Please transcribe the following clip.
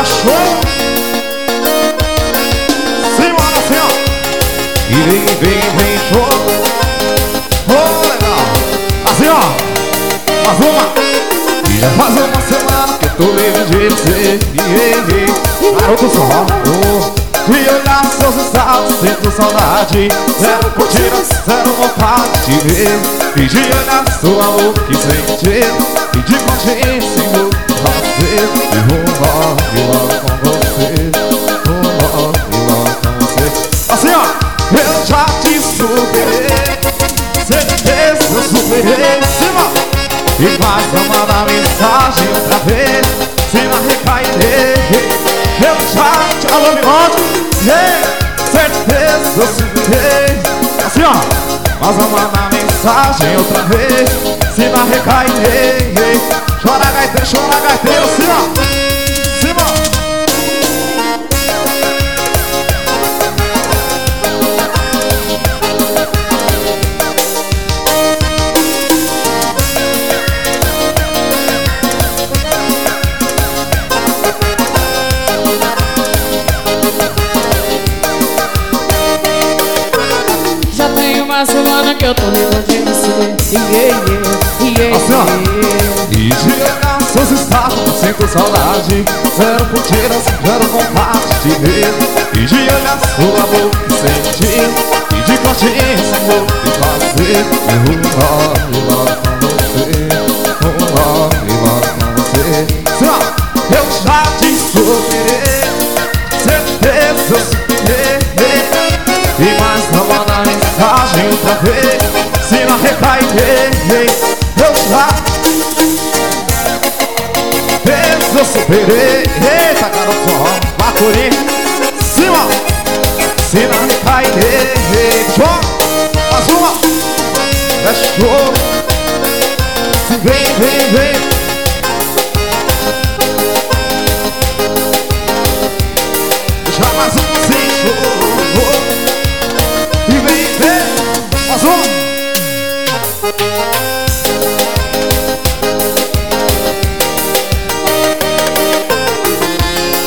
show. Simbora assim, ó. E vem, show. Oh, legal. Assim, ó. Mais uma. E já faz uma semana que eu tô livre de você. Garoto só. E olhar seus estados, sinto saudade. Zero curtidas, zero vontade de ver. E de olhar sua amor que sentir. E de consciência em fazer. E rumar e logo com você. Rumar e logo com você. Assim, ó. Eu já te superei. Certeza eu superei. Cima. E mais não manda mensagem outra vez. Se não recair. Eu já te alô, me mande. Certeza eu superei. Assim, ó. Mas não manda mensagem outra vez. Se não recair. Chora gaiteiro, assim, ó. Uma semana que eu tô livre de você. Assim, ó. E de olhar seus estados, sinto saudade. Zero curtidas, zero vontade de ver. E de olhar sua boca e sentir. E de consciência vou te fazer. E rumar e logo com você. Rumar e logo com você. Assim, ó. Eu já te superei. Certeza eu superei. E mais não manda mensagem outra vez. Se não recair, eu já penso, eu superei. Eita, garoto, Bacuri. Cima. Se não recair,